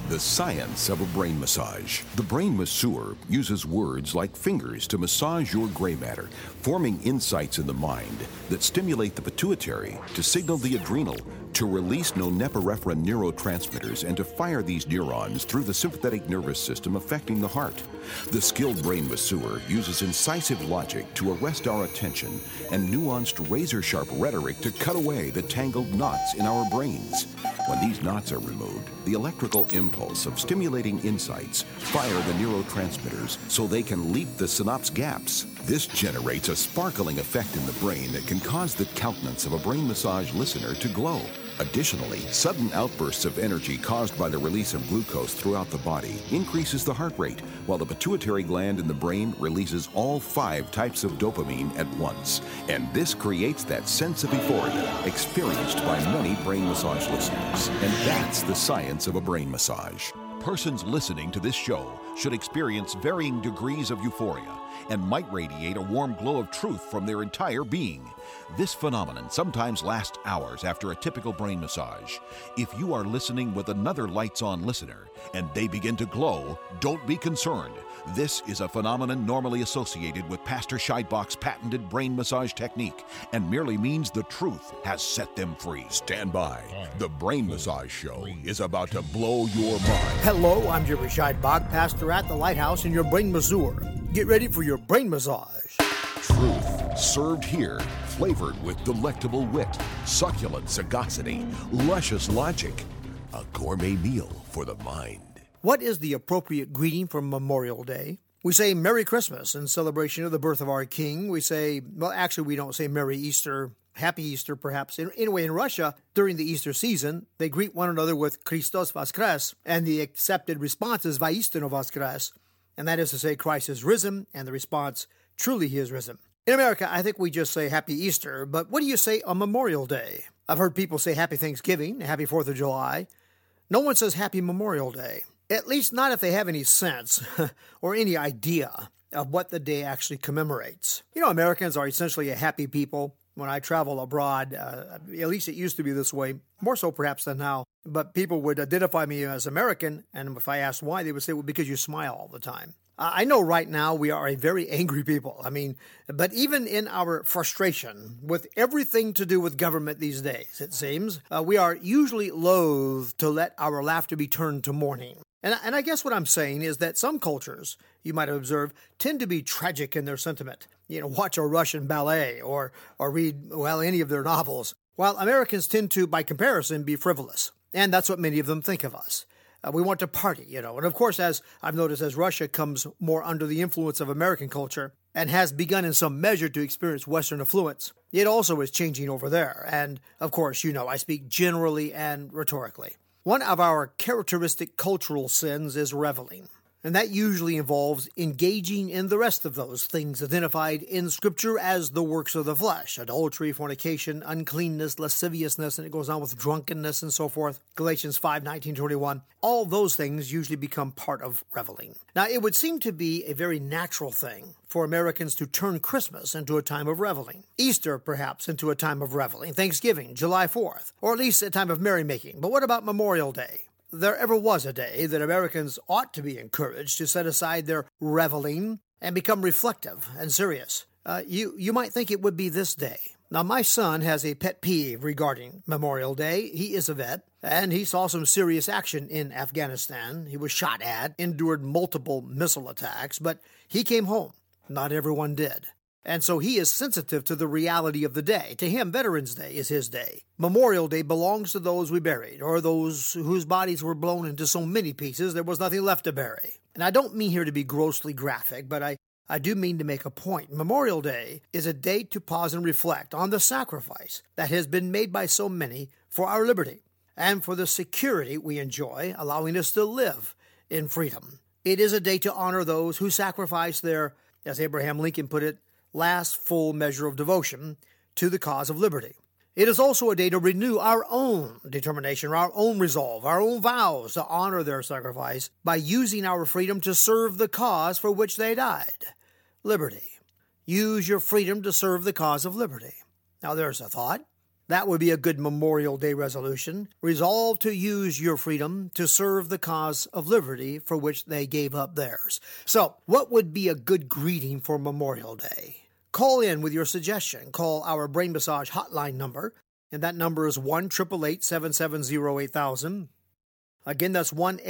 The science of a brain massage. The brain masseur uses words like fingers to massage your gray matter, forming insights in the mind that stimulate the pituitary to signal the adrenal to release norepinephrine neurotransmitters and to fire these neurons through the sympathetic nervous system affecting the heart. The skilled brain masseur uses incisive logic to arrest our attention and nuanced razor-sharp rhetoric to cut away the tangled knots in our brains. When these knots are removed, the electrical impulse of stimulating insights fire the neurotransmitters so they can leap the synapse gaps. This generates a sparkling effect in the brain that can cause the countenance of a brain massage listener to glow. Additionally, sudden outbursts of energy caused by the release of glucose throughout the body increases the heart rate, while the pituitary gland in the brain releases all 5 types of dopamine at once. And this creates that sense of euphoria experienced by many brain massage listeners. And that's the science of a brain massage. Persons listening to this show should experience varying degrees of euphoria and might radiate a warm glow of truth from their entire being. This phenomenon sometimes lasts hours after a typical brain massage. If you are listening with another lights-on listener and they begin to glow, don't be concerned. This is a phenomenon normally associated with Pastor Scheidbach's patented brain massage technique and merely means the truth has set them free. Stand by. The Brain Massage Show is about to blow your mind. Hello, I'm Jerry Scheidbach, pastor at the Lighthouse and your brain masseur. Get ready for your brain massage. Truth served here, flavored with delectable wit, succulent sagacity, luscious logic. A gourmet meal for the mind. What is the appropriate greeting for Memorial Day? We say Merry Christmas in celebration of the birth of our King. We say, well, actually, we don't say Merry Easter, Happy Easter, perhaps. Anyway, in Russia, during the Easter season, they greet one another with Christos Voskres, and the accepted response is Voistino Voskres, and that is to say Christ is risen, and the response, truly he is risen. In America, I think we just say Happy Easter, but what do you say on Memorial Day? I've heard people say Happy Thanksgiving, Happy 4th of July. No one says Happy Memorial Day. At least not if they have any sense or any idea of what the day actually commemorates. You know, Americans are essentially a happy people. When I travel abroad, at least it used to be this way, more so perhaps than now, but people would identify me as American, and if I asked why, they would say, well, because you smile all the time. I know right now we are a very angry people. But even in our frustration with everything to do with government these days, it seems, we are usually loath to let our laughter be turned to mourning. And I guess what I'm saying is that some cultures, you might have observed, tend to be tragic in their sentiment. You know, watch a Russian ballet or read, any of their novels, while Americans tend to, by comparison, be frivolous. And that's what many of them think of us. We want to party, And of course, as I've noticed, as Russia comes more under the influence of American culture and has begun in some measure to experience Western affluence, it also is changing over there. And of course, I speak generally and rhetorically. One of our characteristic cultural sins is reveling, and that usually involves engaging in the rest of those things identified in Scripture as the works of the flesh: adultery, fornication, uncleanness, lasciviousness, and it goes on with drunkenness and so forth. Galatians 5:19-21. All those things usually become part of reveling. Now, it would seem to be a very natural thing for Americans to turn Christmas into a time of reveling, Easter perhaps into a time of reveling, Thanksgiving, July 4th, or at least a time of merrymaking. But what about Memorial Day? There ever was a day that Americans ought to be encouraged to set aside their reveling and become reflective and serious. You might think it would be this day. Now, my son has a pet peeve regarding Memorial Day. He is a vet, and he saw some serious action in Afghanistan. He was shot at, endured multiple missile attacks, but he came home. Not everyone did. And so he is sensitive to the reality of the day. To him, Veterans Day is his day. Memorial Day belongs to those we buried, or those whose bodies were blown into so many pieces there was nothing left to bury. And I don't mean here to be grossly graphic, but I do mean to make a point. Memorial Day is a day to pause and reflect on the sacrifice that has been made by so many for our liberty and for the security we enjoy, allowing us to live in freedom. It is a day to honor those who sacrificed their, as Abraham Lincoln put it, last full measure of devotion to the cause of liberty. It is also a day to renew our own determination, our own resolve, our own vows to honor their sacrifice by using our freedom to serve the cause for which they died, liberty. Use your freedom to serve the cause of liberty. Now there's a thought. That would be a good Memorial Day resolution. Resolve to use your freedom to serve the cause of liberty for which they gave up theirs. So, what would be a good greeting for Memorial Day? Call in with your suggestion. Call our Brain Massage hotline number, and that number is 1-888-770-8000. Again, that's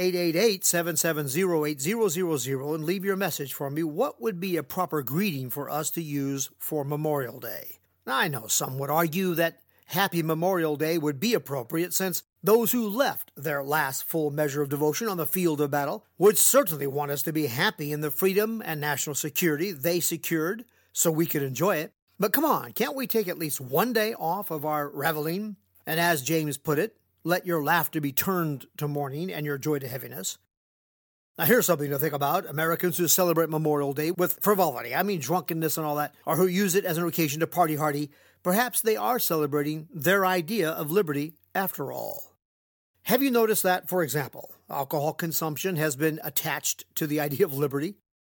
1-888-770-8000, and leave your message for me. What would be a proper greeting for us to use for Memorial Day? Now, I know some would argue that Happy Memorial Day would be appropriate, since those who left their last full measure of devotion on the field of battle would certainly want us to be happy in the freedom and national security they secured so we could enjoy it. But come on, can't we take at least one day off of our reveling? And as James put it, let your laughter be turned to mourning and your joy to heaviness. Now, here's something to think about. Americans who celebrate Memorial Day with frivolity, I mean drunkenness and all that, or who use it as an occasion to party hardy, perhaps they are celebrating their idea of liberty after all. Have you noticed that, for example, alcohol consumption has been attached to the idea of liberty?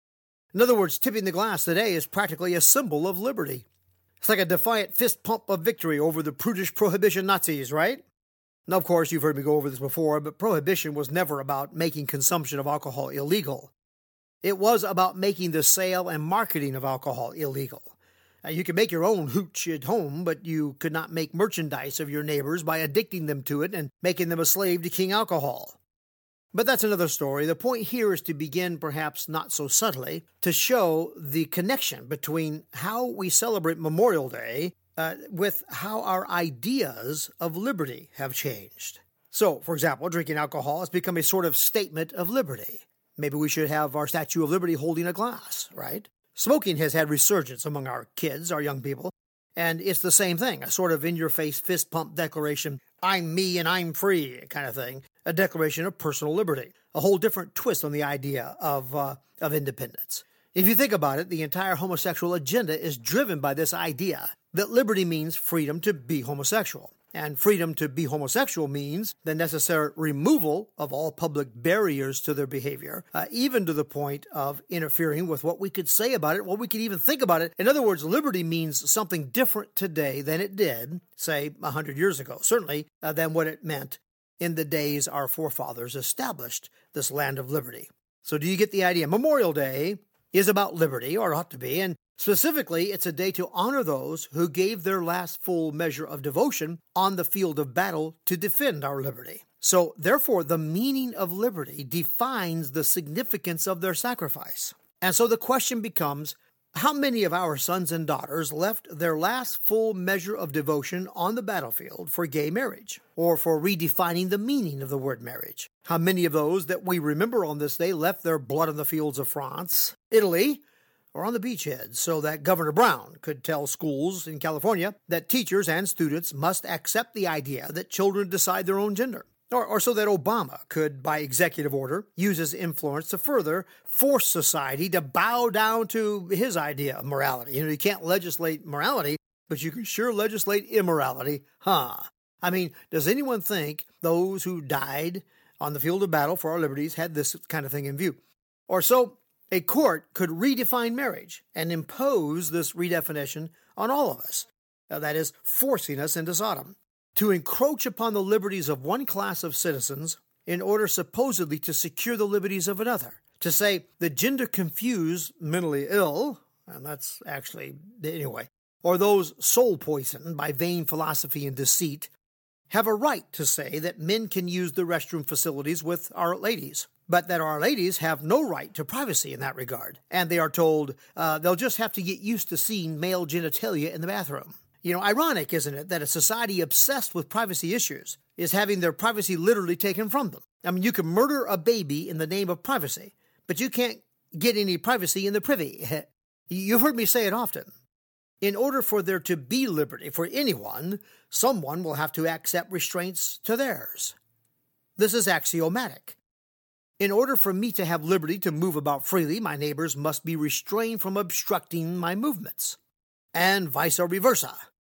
In other words, tipping the glass today is practically a symbol of liberty. It's like a defiant fist pump of victory over the prudish prohibition Nazis, right? Now, of course, you've heard me go over this before, but prohibition was never about making consumption of alcohol illegal. It was about making the sale and marketing of alcohol illegal. You could make your own hooch at home, but you could not make merchandise of your neighbors by addicting them to it and making them a slave to King Alcohol. But that's another story. The point here is to begin, perhaps not so subtly, to show the connection between how we celebrate Memorial Day with how our ideas of liberty have changed. So, for example, drinking alcohol has become a sort of statement of liberty. Maybe we should have our Statue of Liberty holding a glass, right? Smoking has had resurgence among our kids, our young people, and it's the same thing, a sort of in-your-face fist pump declaration, I'm me and I'm free kind of thing, a declaration of personal liberty, a whole different twist on the idea of independence. If you think about it, the entire homosexual agenda is driven by this idea that liberty means freedom to be homosexual. And freedom to be homosexual means the necessary removal of all public barriers to their behavior, even to the point of interfering with what we could say about it, what we could even think about it. In other words, liberty means something different today than it did, say, 100 years ago, certainly than what it meant in the days our forefathers established this land of liberty. So do you get the idea? Memorial Day is about liberty, or ought to be, and specifically, it's a day to honor those who gave their last full measure of devotion on the field of battle to defend our liberty. So, therefore, the meaning of liberty defines the significance of their sacrifice. And so the question becomes, how many of our sons and daughters left their last full measure of devotion on the battlefield for gay marriage, or for redefining the meaning of the word marriage? How many of those that we remember on this day left their blood on the fields of France, Italy, or on the beachhead, so that Governor Brown could tell schools in California that teachers and students must accept the idea that children decide their own gender? Or so that Obama could, by executive order, use his influence to further force society to bow down to his idea of morality. You can't legislate morality, but you can sure legislate immorality, huh? I mean, does anyone think those who died on the field of battle for our liberties had this kind of thing in view? Or so a court could redefine marriage and impose this redefinition on all of us. That is, forcing us into Sodom, to encroach upon the liberties of one class of citizens in order supposedly to secure the liberties of another. To say the gender-confused, mentally ill, and that's actually, anyway, or those soul-poisoned by vain philosophy and deceit, have a right to say that men can use the restroom facilities with our ladies, but that our ladies have no right to privacy in that regard. And they are told they'll just have to get used to seeing male genitalia in the bathroom. Ironic, isn't it, that a society obsessed with privacy issues is having their privacy literally taken from them? I mean, you can murder a baby in the name of privacy, but you can't get any privacy in the privy. You've heard me say it often. In order for there to be liberty for anyone, someone will have to accept restraints to theirs. This is axiomatic. In order for me to have liberty to move about freely, my neighbors must be restrained from obstructing my movements, and vice versa.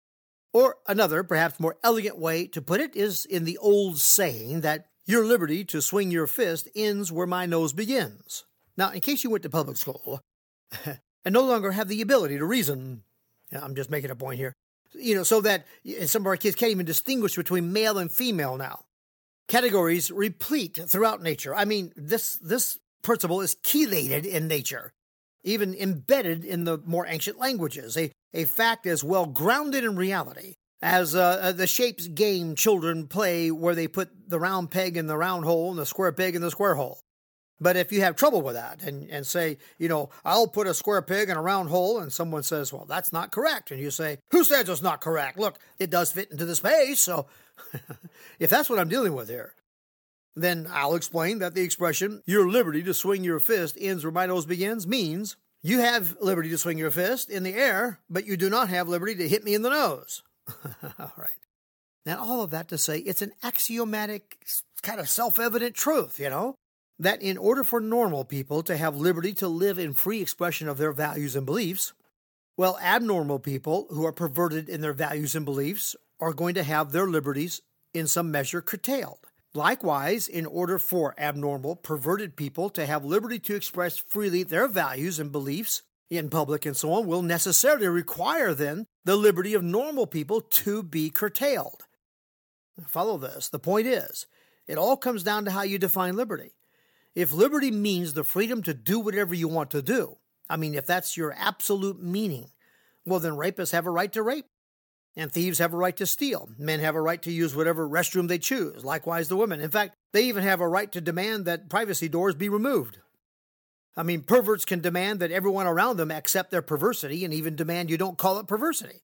Or another, perhaps more elegant way to put it is in the old saying that your liberty to swing your fist ends where my nose begins. Now, in case you went to public school and no longer have the ability to reason, I'm just making a point here, So that some of our kids can't even distinguish between male and female now. Categories replete throughout nature. I mean, this principle is chelated in nature, even embedded in the more ancient languages, a fact as well grounded in reality as the shapes game children play where they put the round peg in the round hole and the square peg in the square hole. But if you have trouble with that and say, I'll put a square peg in a round hole, and someone says, well, that's not correct. And you say, who says it's not correct? Look, it does fit into the space. So if that's what I'm dealing with here, then I'll explain that the expression, your liberty to swing your fist ends where my nose begins, means you have liberty to swing your fist in the air, but you do not have liberty to hit me in the nose. All right. Now, all of that to say it's an axiomatic, kind of self-evident truth, that in order for normal people to have liberty to live in free expression of their values and beliefs, well, abnormal people who are perverted in their values and beliefs are going to have their liberties in some measure curtailed. Likewise, in order for abnormal, perverted people to have liberty to express freely their values and beliefs in public and so on, will necessarily require then the liberty of normal people to be curtailed. Follow this. The point is, it all comes down to how you define liberty. If liberty means the freedom to do whatever you want to do, if that's your absolute meaning, well, then rapists have a right to rape, and thieves have a right to steal. Men have a right to use whatever restroom they choose, likewise the women. In fact, they even have a right to demand that privacy doors be removed. Perverts can demand that everyone around them accept their perversity and even demand you don't call it perversity.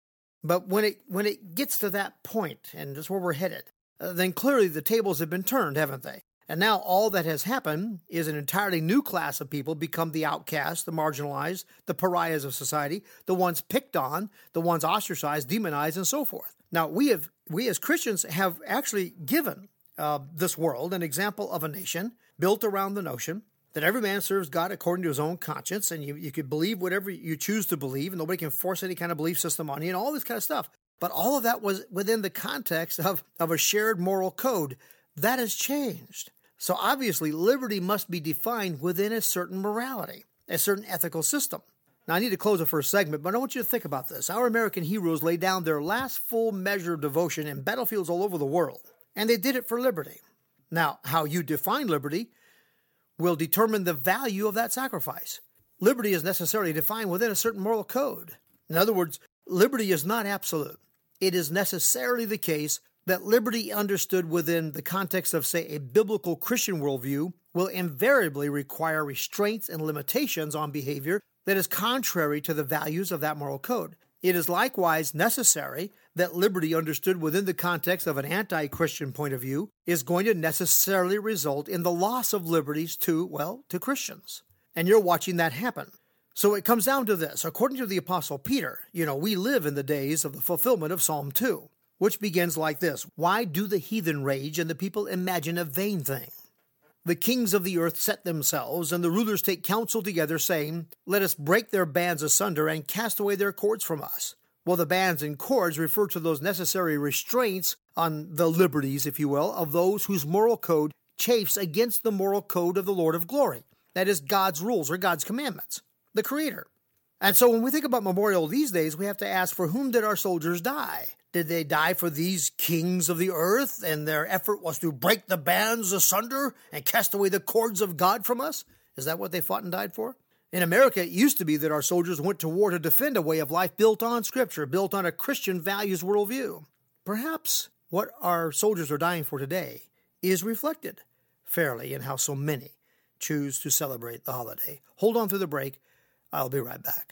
But when it gets to that point, and that's where we're headed, then clearly the tables have been turned, haven't they? And now all that has happened is an entirely new class of people become the outcasts, the marginalized, the pariahs of society, the ones picked on, the ones ostracized, demonized, and so forth. Now, we as Christians have actually given this world an example of a nation built around the notion that every man serves God according to his own conscience, and you could believe whatever you choose to believe, and nobody can force any kind of belief system on you, and all this kind of stuff. But all of that was within the context of a shared moral code. That has changed. So obviously, liberty must be defined within a certain morality, a certain ethical system. Now, I need to close the first segment, but I want you to think about this. Our American heroes laid down their last full measure of devotion in battlefields all over the world, and they did it for liberty. Now, how you define liberty will determine the value of that sacrifice. Liberty is necessarily defined within a certain moral code. In other words, liberty is not absolute. It is necessarily the case that liberty understood within the context of, say, a biblical Christian worldview will invariably require restraints and limitations on behavior that is contrary to the values of that moral code. It is likewise necessary that liberty understood within the context of an anti-Christian point of view is going to necessarily result in the loss of liberties to Christians. And you're watching that happen. So it comes down to this. According to the Apostle Peter, we live in the days of the fulfillment of Psalm 2. Which begins like this: why do the heathen rage and the people imagine a vain thing? The kings of the earth set themselves, and the rulers take counsel together, saying, let us break their bands asunder and cast away their cords from us. Well, the bands and cords refer to those necessary restraints on the liberties, if you will, of those whose moral code chafes against the moral code of the Lord of glory. That is God's rules or God's commandments, the Creator. And so when we think about memorial these days, we have to ask, for whom did our soldiers die? Did they die for these kings of the earth, and their effort was to break the bands asunder and cast away the cords of God from us? Is that what they fought and died for? In America, it used to be that our soldiers went to war to defend a way of life built on Scripture, built on a Christian values worldview. Perhaps what our soldiers are dying for today is reflected fairly in how so many choose to celebrate the holiday. Hold on through the break. I'll be right back.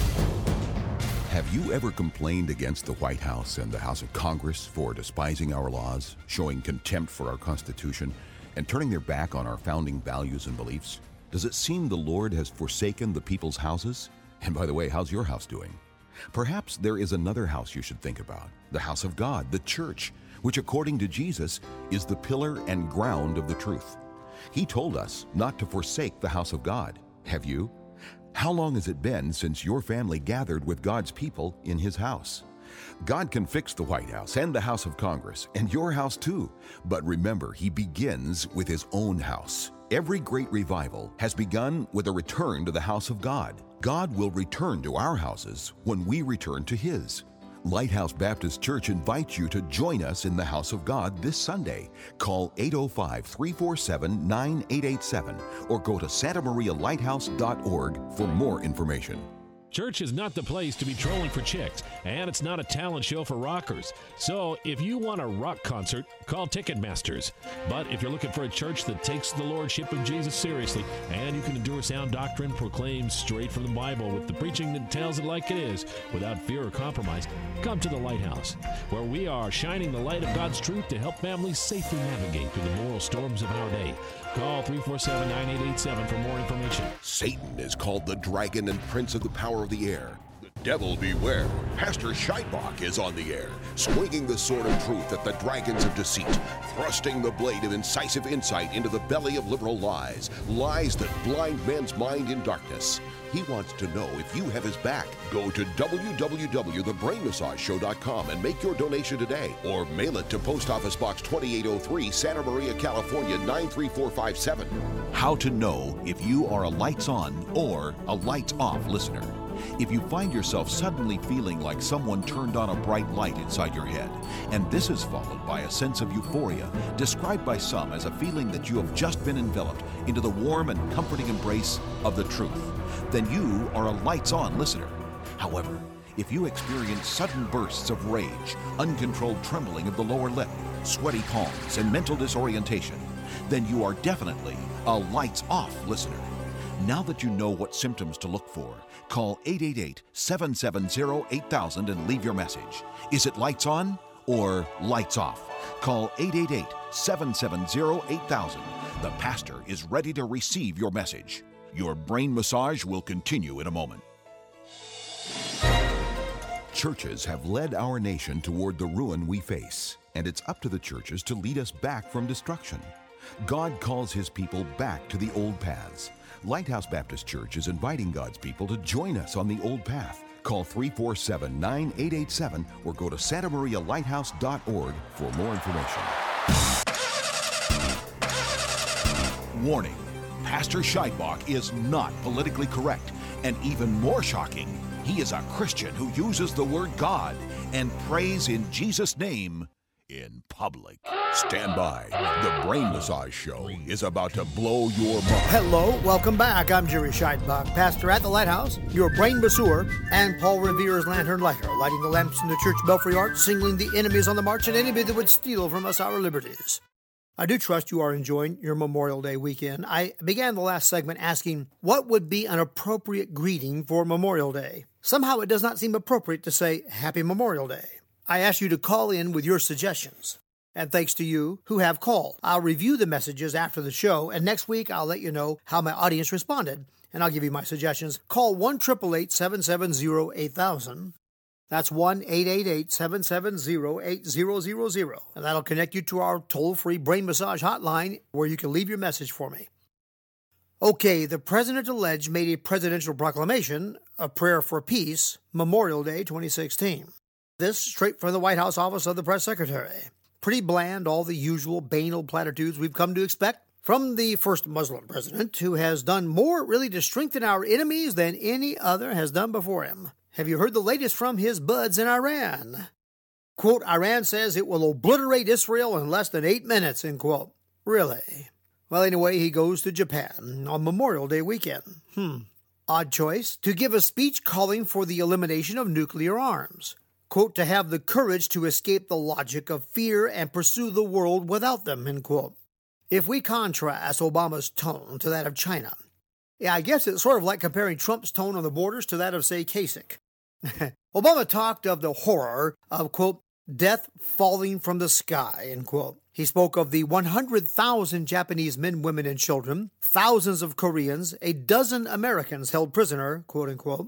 Have you ever complained against the White House and the House of Congress for despising our laws, showing contempt for our Constitution, and turning their back on our founding values and beliefs? Does it seem the Lord has forsaken the people's houses? And by the way, how's your house doing? Perhaps there is another house you should think about, the house of God, the church, which according to Jesus is the pillar and ground of the truth. He told us not to forsake the house of God. Have you? How long has it been since your family gathered with God's people in His house? God can fix the White House and the House of Congress, and your house too. But remember, He begins with His own house. Every great revival has begun with a return to the house of God. God will return to our houses when we return to His. Lighthouse Baptist Church invites you to join us in the house of God this Sunday. Call 805-347-9887 or go to santamarialighthouse.org for more information. Church is not the place to be trolling for chicks, and it's not a talent show for rockers. So if you want a rock concert, call Ticketmasters. But if you're looking for a church that takes the lordship of Jesus seriously, and you can endure sound doctrine proclaimed straight from the Bible with the preaching that tells it like it is, without fear or compromise, come to the Lighthouse, where we are shining the light of God's truth to help families safely navigate through the moral storms of our day. Call 347-9887 for more information. Satan is called the dragon and prince of the power of the air. The devil beware. Pastor Scheidbach is on the air, swinging the sword of truth at the dragons of deceit, thrusting the blade of incisive insight into the belly of liberal lies, lies that blind men's mind in darkness. He wants to know if you have his back. Go to www.thebrainmassageshow.com and make your donation today, or mail it to Post Office Box 2803, Santa Maria, California 93457. How to know if you are a lights on or a lights off listener. If you find yourself suddenly feeling like someone turned on a bright light inside your head, and this is followed by a sense of euphoria, described by some as a feeling that you have just been enveloped into the warm and comforting embrace of the truth, then you are a lights-on listener. However, if you experience sudden bursts of rage, uncontrolled trembling of the lower lip, sweaty palms, and mental disorientation, then you are definitely a lights-off listener. Now that you know what symptoms to look for, call 888-770-8000 and leave your message. Is it lights on or lights off? Call 888-770-8000. The pastor is ready to receive your message. Your brain massage will continue in a moment. Churches have led our nation toward the ruin we face, and it's up to the churches to lead us back from destruction. God calls His people back to the old paths. Lighthouse Baptist Church is inviting God's people to join us on the old path. Call 347-9887 or go to santamarialighthouse.org for more information. Warning. Pastor Scheidbach is not politically correct, and even more shocking, he is a Christian who uses the word God and prays in Jesus' name in public. Stand by. The Brain Massage Show is about to blow your mind. Hello, welcome back. I'm Jerry Scheidbach, pastor at the Lighthouse, your brain masseur, and Paul Revere's lantern lighter, lighting the lamps in the church belfry arch, singling the enemies on the march, and anybody that would steal from us our liberties. I do trust you are enjoying your Memorial Day weekend. I began the last segment asking what would be an appropriate greeting for Memorial Day. Somehow it does not seem appropriate to say Happy Memorial Day. I ask you to call in with your suggestions. And thanks to you who have called. I'll review the messages after the show, and next week I'll let you know how my audience responded, and I'll give you my suggestions. Call 1-888-770-8000. That's 1-888-770-8000, and that'll connect you to our toll-free brain massage hotline where you can leave your message for me. Okay, the president-elect made a presidential proclamation, a prayer for peace, Memorial Day 2016. This straight from the White House Office of the Press Secretary. Pretty bland, all the usual banal platitudes we've come to expect from the first Muslim president, who has done more really to strengthen our enemies than any other has done before him. Have you heard the latest from his buds in Iran? Quote, Iran says it will obliterate Israel in less than 8 minutes, end quote. Really? Well, anyway, he goes to Japan on Memorial Day weekend. Odd choice. To give a speech calling for the elimination of nuclear arms. Quote, to have the courage to escape the logic of fear and pursue the world without them, end quote. If we contrast Obama's tone to that of China, I guess it's sort of like comparing Trump's tone on the borders to that of, say, Kasich. Obama talked of the horror of, quote, death falling from the sky, end quote. He spoke of the 100,000 Japanese men, women, and children, thousands of Koreans, a dozen Americans held prisoner, quote, unquote.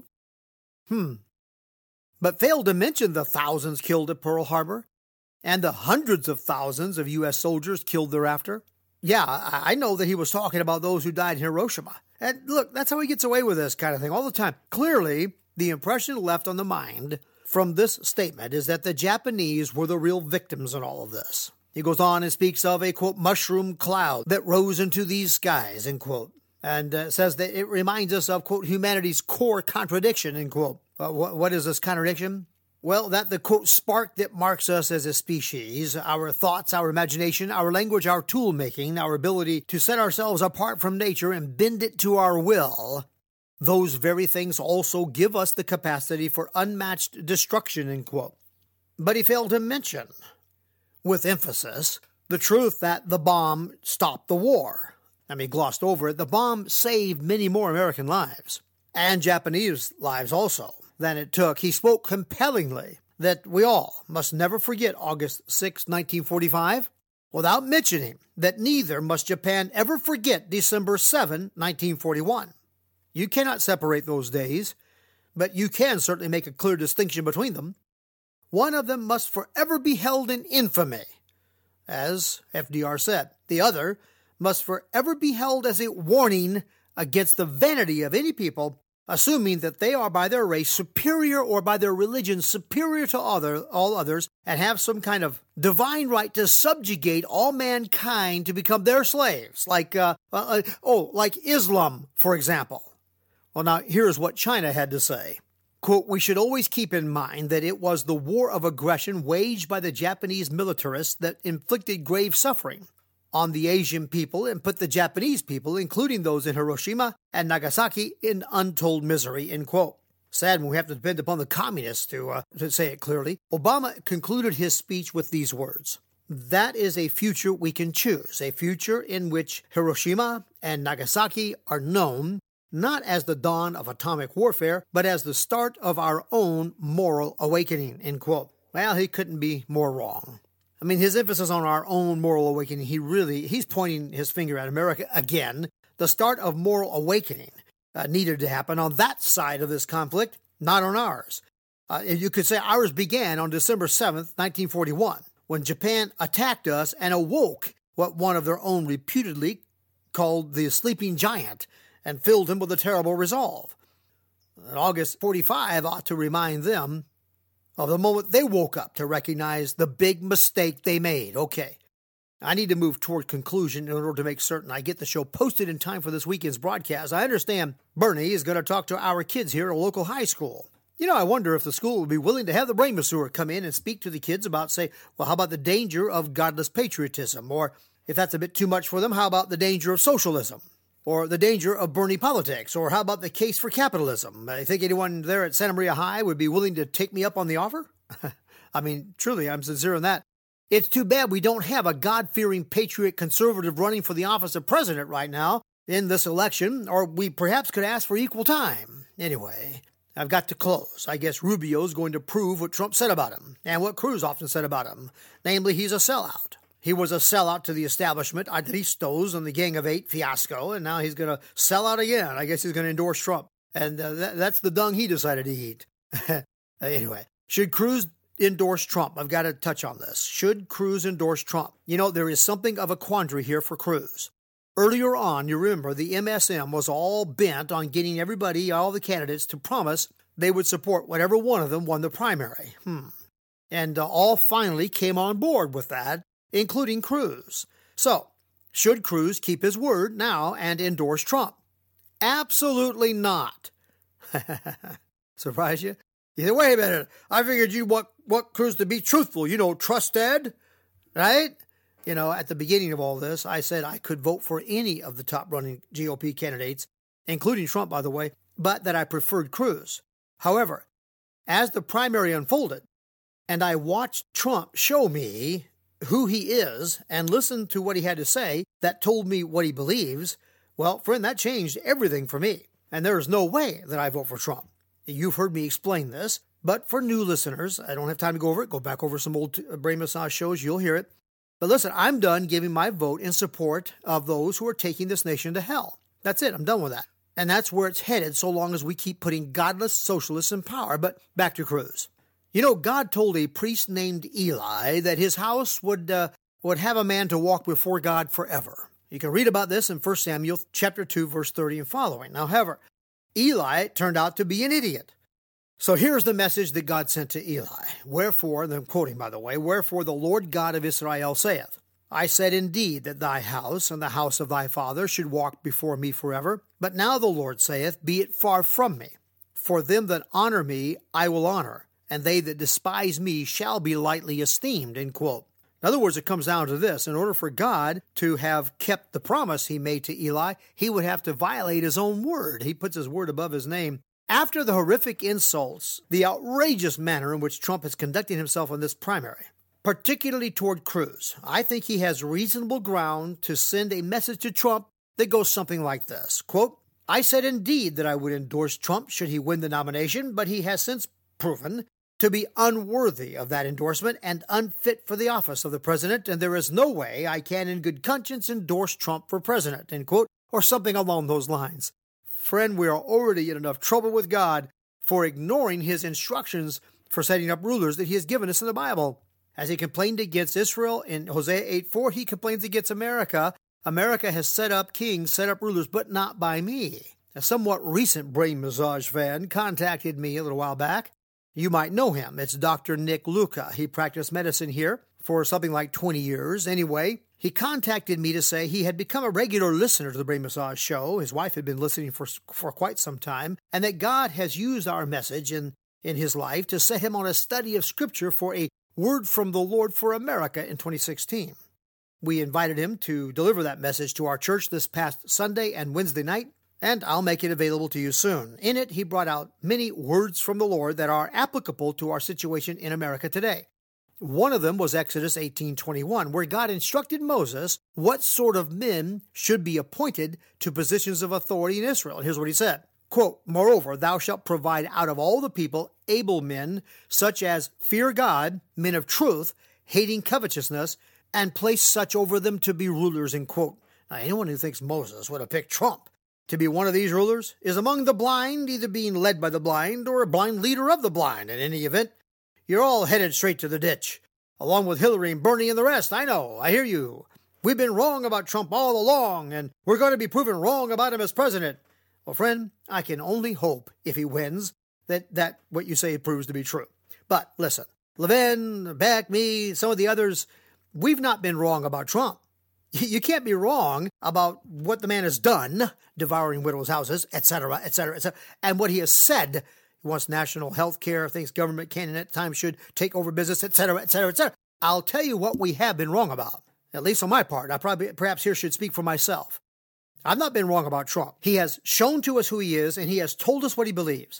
But failed to mention the thousands killed at Pearl Harbor and the hundreds of thousands of U.S. soldiers killed thereafter. Yeah, I know that he was talking about those who died in Hiroshima. And look, that's how he gets away with this kind of thing all the time. Clearly, the impression left on the mind from this statement is that the Japanese were the real victims in all of this. He goes on and speaks of a, quote, mushroom cloud that rose into these skies, end quote, and says that it reminds us of, quote, humanity's core contradiction, end quote. What is this contradiction? Well, that the, quote, spark that marks us as a species, our thoughts, our imagination, our language, our tool-making, our ability to set ourselves apart from nature and bend it to our will, those very things also give us the capacity for unmatched destruction, end quote. But he failed to mention, with emphasis, the truth that the bomb stopped the war. He glossed over it. The bomb saved many more American lives, and Japanese lives also, than it took. He spoke compellingly that we all must never forget August 6, 1945, without mentioning that neither must Japan ever forget December 7, 1941. You cannot separate those days, but you can certainly make a clear distinction between them. One of them must forever be held in infamy, as FDR said. The other must forever be held as a warning against the vanity of any people assuming that they are by their race superior or by their religion superior to all others and have some kind of divine right to subjugate all mankind to become their slaves, like Islam, for example. Well, now, here's what China had to say. Quote, we should always keep in mind that it was the war of aggression waged by the Japanese militarists that inflicted grave suffering on the Asian people and put the Japanese people, including those in Hiroshima and Nagasaki, in untold misery, end quote. Sad when we have to depend upon the communists to say it clearly. Obama concluded his speech with these words. That is a future we can choose, a future in which Hiroshima and Nagasaki are known not as the dawn of atomic warfare, but as the start of our own moral awakening, end quote. Well, he couldn't be more wrong. His emphasis on our own moral awakening, he's pointing his finger at America again. The start of moral awakening needed to happen on that side of this conflict, not on ours. You could say ours began on December 7th, 1941, when Japan attacked us and awoke what one of their own reputedly called the sleeping giant and filled him with a terrible resolve. And August 45 ought to remind them of the moment they woke up to recognize the big mistake they made. Okay, I need to move toward conclusion in order to make certain I get the show posted in time for this weekend's broadcast. I understand Bernie is going to talk to our kids here at a local high school. I wonder if the school would be willing to have the brain masseur come in and speak to the kids about, say, well, how about the danger of godless patriotism? Or if that's a bit too much for them, how about the danger of socialism? Or the danger of Bernie politics? Or how about the case for capitalism? I think anyone there at Santa Maria High would be willing to take me up on the offer? Truly, I'm sincere in that. It's too bad we don't have a God-fearing patriot conservative running for the office of president right now in this election, or we perhaps could ask for equal time. Anyway, I've got to close. I guess Rubio's going to prove what Trump said about him, and what Cruz often said about him, namely he's a sellout. He was a sellout to the establishment, Adristos and the Gang of Eight fiasco, and now he's going to sell out again. I guess he's going to endorse Trump, and that's the dung he decided to eat. Anyway, should Cruz endorse Trump? I've got to touch on this. Should Cruz endorse Trump? There is something of a quandary here for Cruz. Earlier on, you remember, the MSM was all bent on getting everybody, all the candidates, to promise they would support whatever one of them won the primary. And all finally came on board with that, including Cruz. So, should Cruz keep his word now and endorse Trump? Absolutely not. Surprise you? You say, wait a minute, I figured you'd want Cruz to be truthful, trusted, right? At the beginning of all this, I said I could vote for any of the top running GOP candidates, including Trump, by the way, but that I preferred Cruz. However, as the primary unfolded, and I watched Trump show me who he is and listened to what he had to say that told me what he believes, well, friend, that changed everything for me. And there is no way that I vote for Trump. You've heard me explain this, but for new listeners, I don't have time to go over it. Go back over some old brain massage shows. You'll hear it. But listen, I'm done giving my vote in support of those who are taking this nation to hell. That's it. I'm done with that. And that's where it's headed so long as we keep putting godless socialists in power. But back to Cruz. God told a priest named Eli that his house would have a man to walk before God forever. You can read about this in 1 Samuel chapter 2, verse 30 and following. Now, however, Eli turned out to be an idiot. So here's the message that God sent to Eli. Wherefore, and I'm quoting by the way, wherefore the Lord God of Israel saith, I said indeed that thy house and the house of thy father should walk before me forever. But now the Lord saith, be it far from me. For them that honor me I will honor, and they that despise me shall be lightly esteemed, end quote. In other words, it comes down to this. In order for God to have kept the promise he made to Eli, he would have to violate his own word. He puts his word above his name. After the horrific insults, the outrageous manner in which Trump has conducted himself in this primary, particularly toward Cruz, I think he has reasonable ground to send a message to Trump that goes something like this. Quote, I said indeed that I would endorse Trump should he win the nomination, but he has since proven to be unworthy of that endorsement and unfit for the office of the president, and there is no way I can in good conscience endorse Trump for president, end quote, or something along those lines. Friend, we are already in enough trouble with God for ignoring his instructions for setting up rulers that he has given us in the Bible. As he complained against Israel in Hosea 8:4, he complains against America. America has set up kings, set up rulers, but not by me. A somewhat recent brain massage fan contacted me a little while back. You might know him. It's Dr. Nick Luca. He practiced medicine here for something like 20 years. Anyway, he contacted me to say he had become a regular listener to the Brain Massage Show. His wife had been listening for quite some time, and that God has used our message in his life to set him on a study of Scripture for a word from the Lord for America in 2016. We invited him to deliver that message to our church this past Sunday and Wednesday night, and I'll make it available to you soon. In it, he brought out many words from the Lord that are applicable to our situation in America today. One of them was Exodus 18:21, where God instructed Moses what sort of men should be appointed to positions of authority in Israel. And here's what he said, quote, Moreover, thou shalt provide out of all the people able men, such as fear God, men of truth, hating covetousness, and place such over them to be rulers, end quote. Now, anyone who thinks Moses would have picked Trump to be one of these rulers is among the blind, either being led by the blind or a blind leader of the blind. In any event, you're all headed straight to the ditch, along with Hillary and Bernie and the rest. I know, I hear you. We've been wrong about Trump all along, and we're going to be proven wrong about him as president. Well, friend, I can only hope, if he wins, that what you say proves to be true. But listen, Levin, Beck, me, some of the others, we've not been wrong about Trump. You can't be wrong about what the man has done, devouring widows' houses, etc., etc., etc., and what he has said. He wants national health care, thinks government can at times should take over business, etc., etc., etc. I'll tell you what we have been wrong about, at least on my part. I perhaps here should speak for myself. I've not been wrong about Trump. He has shown to us who he is, and he has told us what he believes.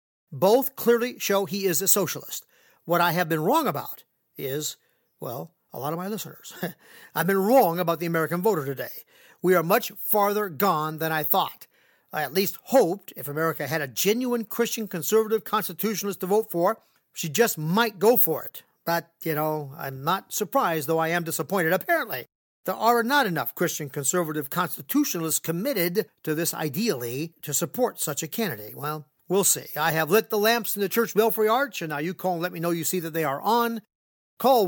Both clearly show he is a socialist. What I have been wrong about is, well, a lot of my listeners. I've been wrong about the American voter today. We are much farther gone than I thought. I at least hoped if America had a genuine Christian conservative constitutionalist to vote for, she just might go for it. But, I'm not surprised, though I am disappointed. Apparently, there are not enough Christian conservative constitutionalists committed to this ideally to support such a candidate. Well, we'll see. I have lit the lamps in the church belfry arch, and now you call and let me know you see that they are on. Call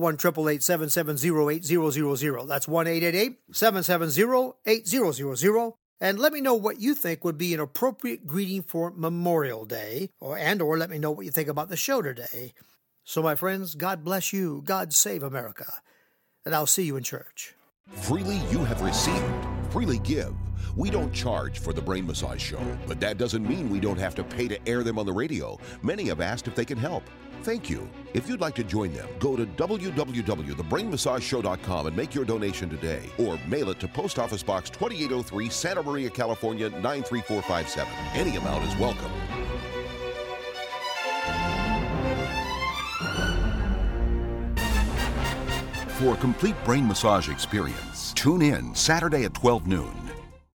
1-888-770-8000. That's 1-888-770-8000. And let me know what you think would be an appropriate greeting for Memorial Day, or let me know what you think about the show today. So, my friends, God bless you. God save America. And I'll see you in church. Freely you have received, freely give. We don't charge for the Brain Massage Show, but that doesn't mean we don't have to pay to air them on the radio. Many have asked if they can help. Thank you. If you'd like to join them, go to www.thebrainmassageshow.com and make your donation today, or mail it to Post Office Box 2803, Santa Maria, California, 93457. Any amount is welcome. For a complete brain massage experience, tune in Saturday at 12 noon